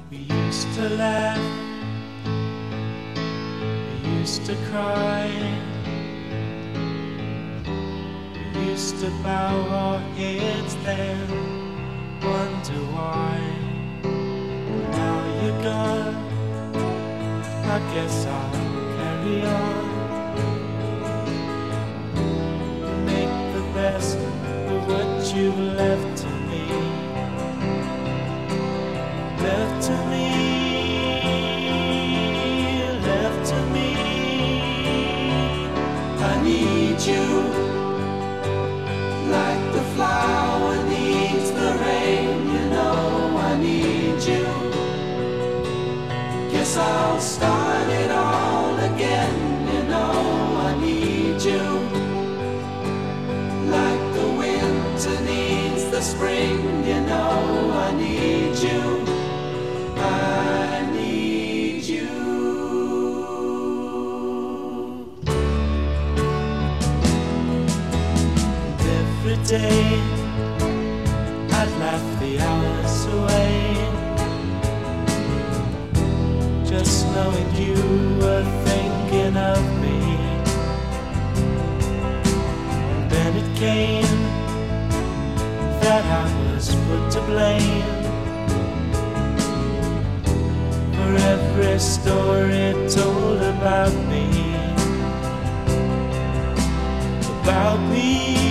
We used to laugh, we used to cry, we used to bow our heads then, wonder why. Now you're gone, I guess I'll carry on. Make the best of what you've left to me. Left to me, left to me. I need you, like the flower needs the rain. You know I need you. Guess I'll start it all again. You know I need you, like the winter needs the spring. You know I need you. I need you. And every day I'd laugh the hours away, just knowing you were thinking of me. And then it came that I was put to blame for every story told about me, about me.